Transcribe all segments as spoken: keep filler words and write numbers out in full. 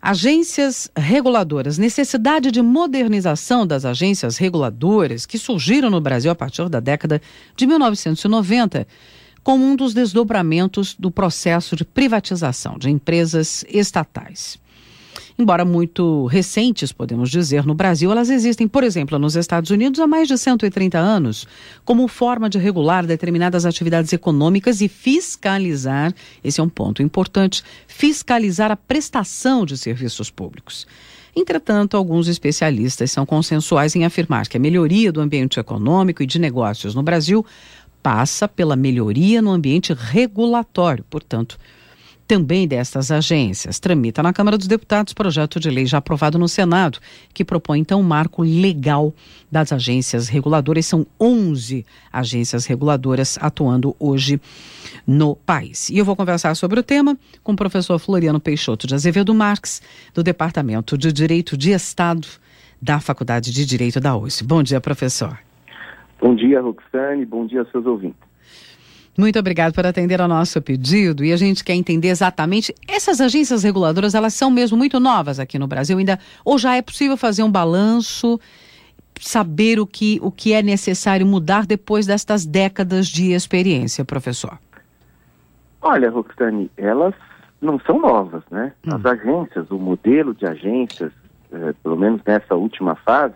Agências reguladoras, necessidade de modernização das agências reguladoras que surgiram no Brasil a partir da década de mil novecentos e noventa, como um dos desdobramentos do processo de privatização de empresas estatais. Embora muito recentes, podemos dizer, no Brasil, elas existem, por exemplo, nos Estados Unidos há mais de cento e trinta anos, como forma de regular determinadas atividades econômicas e fiscalizar, esse é um ponto importante, fiscalizar a prestação de serviços públicos. Entretanto, alguns especialistas são consensuais em afirmar que a melhoria do ambiente econômico e de negócios no Brasil passa pela melhoria no ambiente regulatório, portanto, também destas agências. Tramita na Câmara dos Deputados projeto de lei já aprovado no Senado, que propõe então um marco legal das agências reguladoras. São onze agências reguladoras atuando hoje no país. E eu vou conversar sobre o tema com o professor Floriano Peixoto de Azevedo Marques, do Departamento de Direito de Estado da Faculdade de Direito da U S P. Bom dia, professor. Bom dia, Roxane. Bom dia aos seus ouvintes. Muito obrigado por atender ao nosso pedido, e a gente quer entender exatamente, essas agências reguladoras, elas são mesmo muito novas aqui no Brasil ainda, ou já é possível fazer um balanço, saber o que, o que é necessário mudar depois destas décadas de experiência, professor? Olha, Roxane, elas não são novas, né? Hum. As agências, o modelo de agências, eh, pelo menos nessa última fase,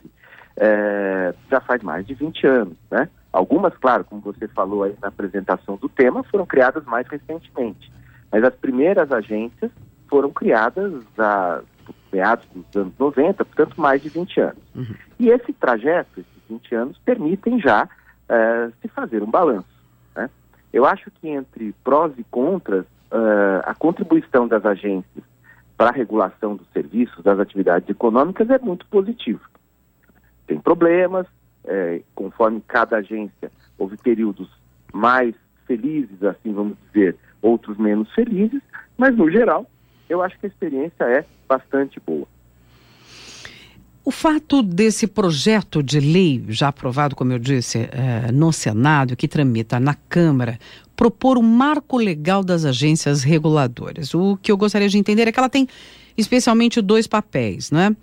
eh, já faz mais de vinte anos, né? Algumas, claro, como você falou aí na apresentação do tema, foram criadas mais recentemente. Mas as primeiras agências foram criadas a meados dos anos noventa, portanto mais de vinte anos. Uhum. E esse trajeto, esses vinte anos, permitem já uh, se fazer um balanço, né? Eu acho que entre prós e contras, uh, a contribuição das agências para a regulação dos serviços, das atividades econômicas é muito positiva. Tem problemas, É, conforme cada agência, houve períodos mais felizes, assim vamos dizer, outros menos felizes, mas no geral, eu acho que a experiência é bastante boa. O fato desse projeto de lei, já aprovado, como eu disse, é, no Senado, que tramita na Câmara, propor um marco legal das agências reguladoras. O que eu gostaria de entender é que ela tem especialmente dois papéis, né?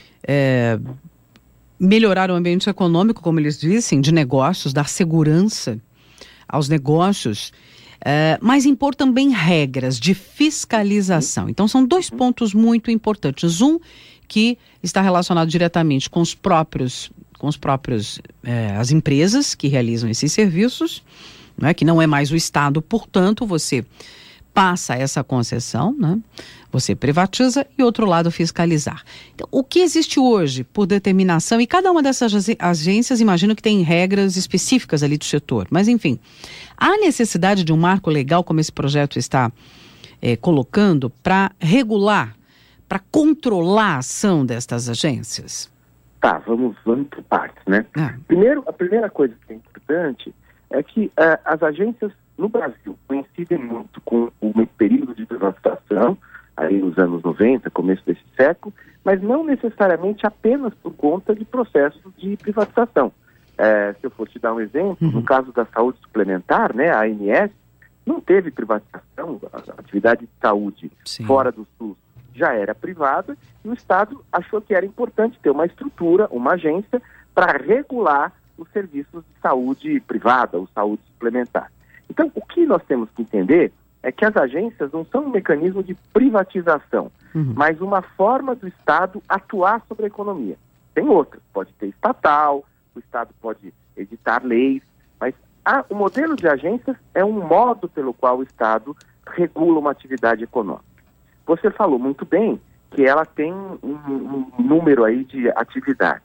É... melhorar o ambiente econômico, como eles dizem, de negócios, dar segurança aos negócios, uh, mas impor também regras de fiscalização. Então, são dois pontos muito importantes. Um, que está relacionado diretamente com os próprios, com os próprios, eh, as empresas que realizam esses serviços, né, que não é mais o Estado, portanto, você passa essa concessão, né? Você privatiza e, outro lado, fiscalizar. Então, o que existe hoje por determinação, e cada uma dessas agências, imagino que tem regras específicas ali do setor, mas enfim, há necessidade de um marco legal, como esse projeto está é, colocando, para regular, para controlar a ação destas agências? Tá, vamos, vamos por partes, né? Ah. Primeiro, a primeira coisa que é importante é que uh, as agências no Brasil coincidem muito com o período de privatização, aí nos anos noventa, começo desse século, mas não necessariamente apenas por conta de processos de privatização. É, se eu fosse te dar um exemplo, uhum. no caso da saúde suplementar, né, a A N S, não teve privatização, a atividade de saúde Sim. fora do SUS já era privada, e o Estado achou que era importante ter uma estrutura, uma agência, para regular os serviços de saúde privada, ou saúde suplementar. Então, o que nós temos que entender é que as agências não são um mecanismo de privatização, uhum. mas uma forma do Estado atuar sobre a economia. Tem outras, pode ter estatal, o Estado pode editar leis, mas a, o modelo de agências é um modo pelo qual o Estado regula uma atividade econômica. Você falou muito bem que ela tem um, um número aí de atividades.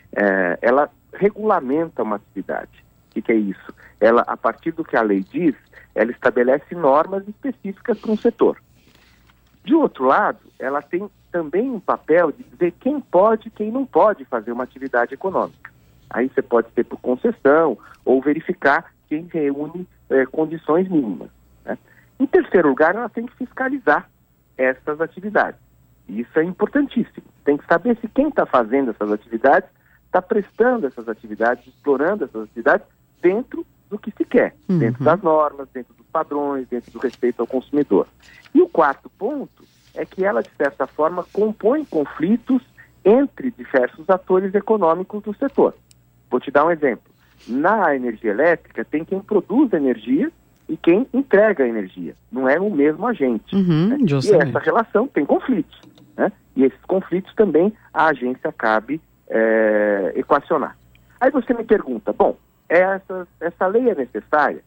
É, ela regulamenta uma atividade. O que, que é isso? Ela, a partir do que a lei diz, ela estabelece normas específicas para um setor. De outro lado, ela tem também um papel de dizer quem pode e quem não pode fazer uma atividade econômica. Aí você pode ter por concessão ou verificar quem reúne eh, condições mínimas, né? Em terceiro lugar, ela tem que fiscalizar essas atividades. E isso é importantíssimo. Tem que saber se quem está fazendo essas atividades está prestando essas atividades, explorando essas atividades dentro do que se quer, uhum. dentro das normas, dentro dos padrões, dentro do respeito ao consumidor. E o quarto ponto é que ela, de certa forma, compõe conflitos entre diversos atores econômicos do setor. Vou te dar um exemplo. Na energia elétrica, tem quem produz energia e quem entrega a energia. Não é o mesmo agente. Uhum, né? E essa relação tem conflitos. Né? E esses conflitos também a agência cabe é, equacionar. Aí você me pergunta, bom, essa, essa lei é necessária?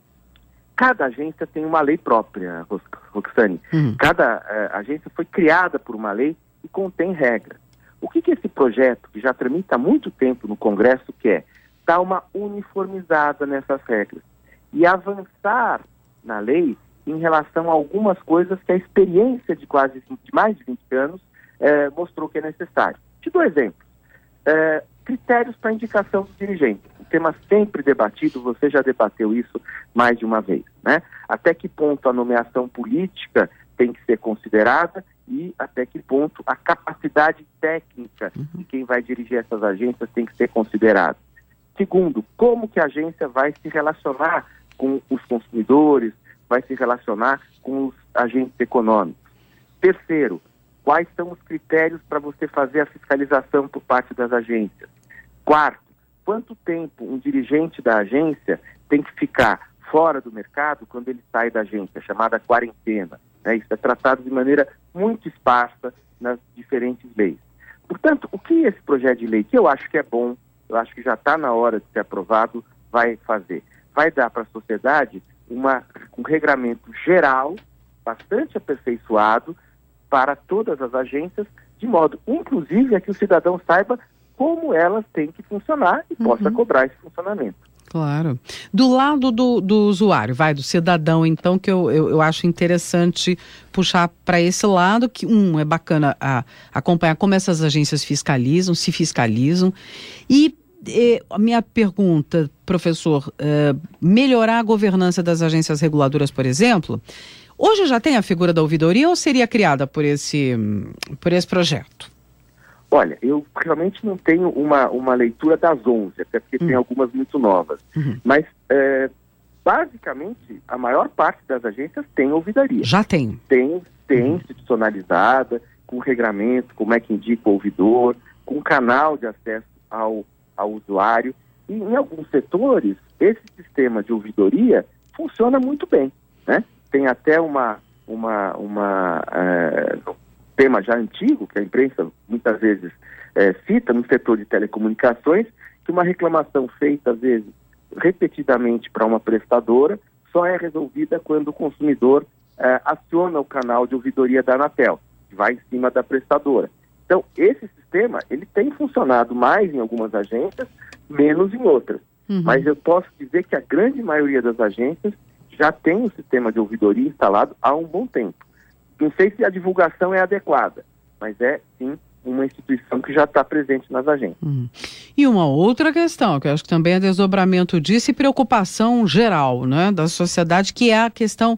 Cada agência tem uma lei própria, Roxane. Uhum. Cada é, agência foi criada por uma lei e contém regras. O que, que esse projeto, que já tramita há muito tempo no Congresso, quer? Dar uma uniformizada nessas regras e avançar na lei em relação a algumas coisas que a experiência de quase de mais de vinte anos eh, mostrou que é necessário. Te dou exemplos. Eh, critérios para indicação dos dirigentes. Um tema sempre debatido, você já debateu isso mais de uma vez. Né? Até que ponto a nomeação política tem que ser considerada e até que ponto a capacidade técnica de quem vai dirigir essas agências tem que ser considerada. Segundo, como que a agência vai se relacionar com os consumidores, vai se relacionar com os agentes econômicos. Terceiro, quais são os critérios para você fazer a fiscalização por parte das agências. Quarto, quanto tempo um dirigente da agência tem que ficar fora do mercado quando ele sai da agência, chamada quarentena. Né? Isso é tratado de maneira muito esparsa nas diferentes leis. Portanto, o que esse projeto de lei, que eu acho que é bom, eu acho que já está na hora de ser aprovado, vai fazer? Vai dar para a sociedade uma, um regramento geral, bastante aperfeiçoado, para todas as agências, de modo, inclusive, a que o cidadão saiba como elas têm que funcionar e uhum. possa cobrar esse funcionamento. Claro. Do lado do, do usuário, vai, do cidadão, então, que eu, eu, eu acho interessante puxar para esse lado, que, um, é bacana a, acompanhar como essas agências fiscalizam, se fiscalizam. E eh, a minha pergunta, professor, eh, melhorar a governança das agências reguladoras, por exemplo, hoje já tem a figura da ouvidoria ou seria criada por esse, por esse projeto? Olha, eu realmente não tenho uma, uma leitura das onze, até porque uhum. tem algumas muito novas. Uhum. Mas, é, basicamente, a maior parte das agências tem ouvidoria. Já tem? Tem, tem uhum. institucionalizada, com regramento, como é que indica o ouvidor, com canal de acesso ao, ao usuário. E, em alguns setores, esse sistema de ouvidoria funciona muito bem, né? Tem até uma... uma, uma é, tema já antigo, que a imprensa muitas vezes é, cita no setor de telecomunicações, que uma reclamação feita, às vezes, repetidamente para uma prestadora, só é resolvida quando o consumidor é, aciona o canal de ouvidoria da Anatel, que vai em cima da prestadora. Então, esse sistema, ele tem funcionado mais em algumas agências, menos em outras. Uhum. Mas eu posso dizer que a grande maioria das agências já tem o sistema de ouvidoria instalado há um bom tempo. Não sei se a divulgação é adequada, mas é, sim, uma instituição que já está presente nas agências. Hum. E uma outra questão, que eu acho que também é desdobramento disso e preocupação geral, né, da sociedade, que é a questão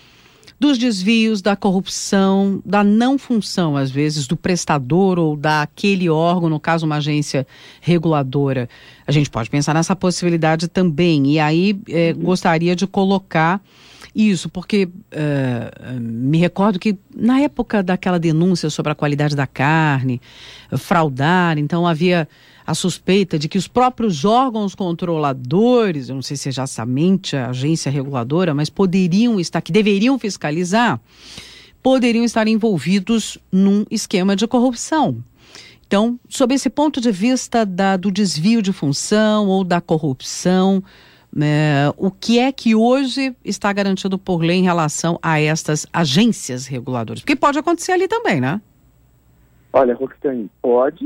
dos desvios, da corrupção, da não função, às vezes, do prestador ou daquele órgão, no caso, uma agência reguladora. A gente pode pensar nessa possibilidade também. E aí, eh, uhum. gostaria de colocar isso, porque uh, me recordo que na época daquela denúncia sobre a qualidade da carne, fraudar, então havia a suspeita de que os próprios órgãos controladores, eu não sei se é exatamente a agência reguladora, mas poderiam estar, que deveriam fiscalizar, poderiam estar envolvidos num esquema de corrupção. Então, sob esse ponto de vista da, do desvio de função ou da corrupção, É, o que é que hoje está garantido por lei em relação a estas agências reguladoras? Porque pode acontecer ali também, né? Olha, Roxane, pode.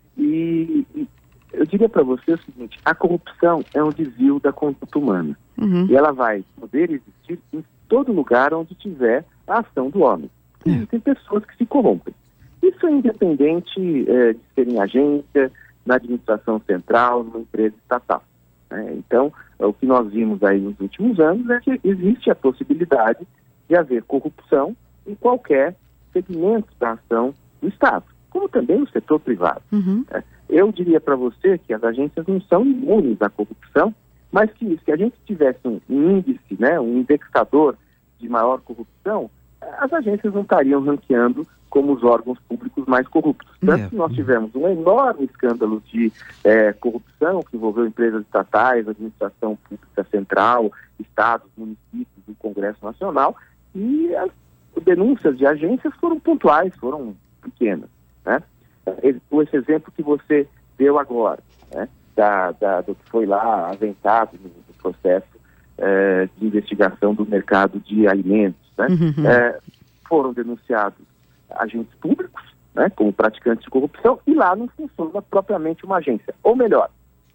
E, e eu diria para você o seguinte, a corrupção é um desvio da conduta humana. Uhum. E ela vai poder existir em todo lugar onde tiver a ação do homem. É. Existem pessoas que se corrompem. Isso é independente é, de ser em agência, na administração central, numa empresa estatal. É, então, o que nós vimos aí nos últimos anos é que existe a possibilidade de haver corrupção em qualquer segmento da ação do Estado, como também no setor privado. Uhum. É, eu diria para você que as agências não são imunes à corrupção, mas que se a gente tivesse um índice, né, um indexador de maior corrupção, as agências não estariam ranqueando como os órgãos públicos mais corruptos. Tanto é. que nós tivemos um enorme escândalo de é, corrupção que envolveu empresas estatais, administração pública central, estados, municípios e Congresso Nacional, e as denúncias de agências foram pontuais, foram pequenas, né? Esse exemplo que você deu agora, né, da, da, do que foi lá aventado no, no processo é, de investigação do mercado de alimentos, né? Uhum. É, foram denunciados agentes públicos, né, como praticantes de corrupção, e lá não funciona propriamente uma agência. Ou melhor,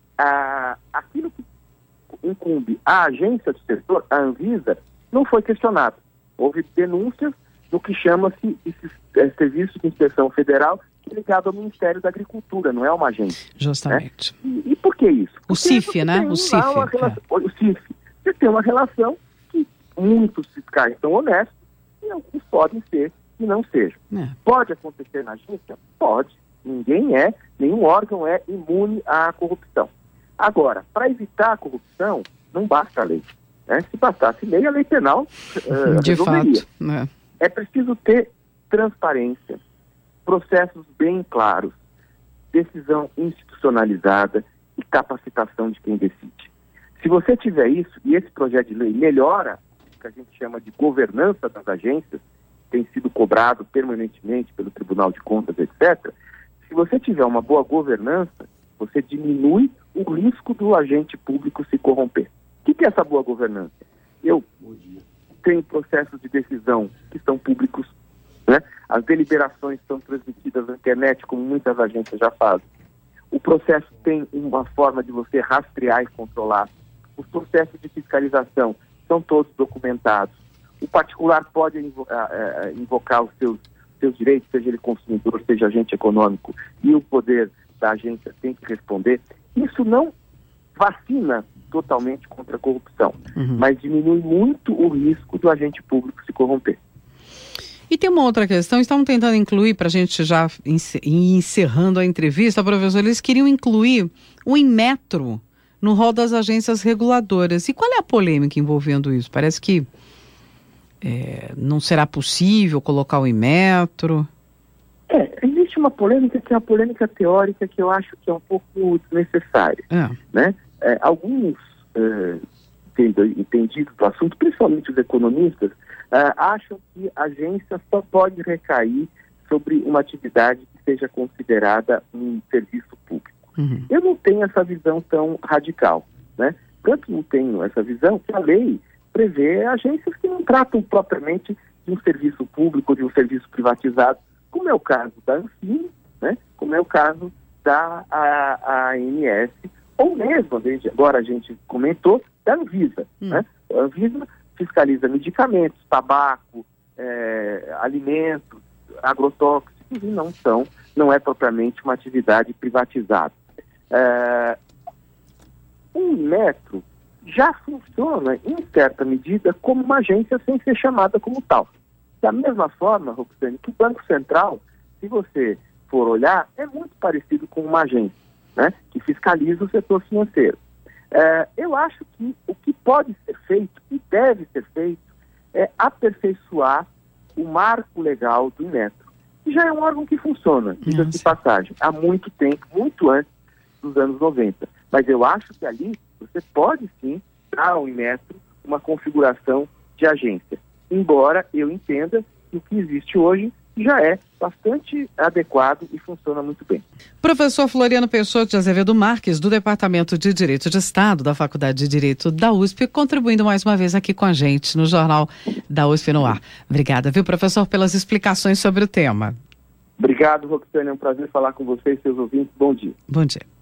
a, aquilo que incumbe a agência do setor, a Anvisa, não foi questionado. Houve denúncias do que chama-se é, Serviço de Inspeção Federal, que é ligado ao Ministério da Agricultura, não é uma agência. Justamente. Né? E, e por que isso? Porque o C I F, né? O C I F. Relação, é. O C I F. Você tem uma relação que muitos fiscais são honestos e alguns podem ser e não sejam. É. Pode acontecer na agência? Pode. Ninguém é, nenhum órgão é imune à corrupção. Agora, para evitar a corrupção, não basta a lei. Né? Se bastasse lei, a lei penal uh, de resolveria. Fato. É. É preciso ter transparência, processos bem claros, decisão institucionalizada e capacitação de quem decide. Se você tiver isso, e esse projeto de lei melhora o que a gente chama de governança das agências, tem sido cobrado permanentemente pelo Tribunal de Contas, etcétera. Se você tiver uma boa governança, você diminui o risco do agente público se corromper. O que é essa boa governança? Eu tenho processos de decisão que são públicos, né? As deliberações são transmitidas na internet, como muitas agências já fazem. O processo tem uma forma de você rastrear e controlar. Os processos de fiscalização são todos documentados. O particular pode invo- uh, uh, invocar os seus, seus direitos, seja ele consumidor, seja agente econômico, e o poder da agência tem que responder. Isso não vacina totalmente contra a corrupção, uhum. mas diminui muito o risco do agente público se corromper. E tem uma outra questão, estavam tentando incluir, para a gente já ir encerrando a entrevista, professor, eles queriam incluir o Inmetro no rol das agências reguladoras. E qual é a polêmica envolvendo isso? Parece que é, não será possível colocar o Inmetro. É, existe uma polêmica que é uma polêmica teórica que eu acho que é um pouco desnecessária. É. Né? É, alguns é, entendidos do assunto, principalmente os economistas, é, acham que a agência só pode recair sobre uma atividade que seja considerada um serviço público. Uhum. Eu não tenho essa visão tão radical, né? Tanto não tenho essa visão que a lei prevê agências que não tratam propriamente de um serviço público, de um serviço privatizado, como é o caso da Anfim, né? Como é o caso da a, a ANS, ou mesmo, agora a gente comentou, da Anvisa. Hum. Né? A Anvisa fiscaliza medicamentos, tabaco, é, alimentos, agrotóxicos, e não são, não é propriamente uma atividade privatizada. É, o Inmetro já funciona, em certa medida, como uma agência sem ser chamada como tal. Da mesma forma, Roxane, que o Banco Central, se você for olhar, é muito parecido com uma agência, né, que fiscaliza o setor financeiro. É, eu acho que o que pode ser feito e deve ser feito é aperfeiçoar o marco legal do Inmetro, que já é um órgão que funciona, diga-se de passagem, há muito tempo, muito antes dos anos noventa. Mas eu acho que ali você pode sim dar ao Inmetro uma configuração de agência, embora eu entenda que o que existe hoje já é bastante adequado e funciona muito bem. Professor Floriano Peixoto de Azevedo Marques, do Departamento de Direito de Estado da Faculdade de Direito da U S P, contribuindo mais uma vez aqui com a gente no Jornal da U S P no Ar. Obrigada, viu, professor, pelas explicações sobre o tema. Obrigado, Roxane, é um prazer falar com vocês, seus ouvintes. Bom dia. Bom dia.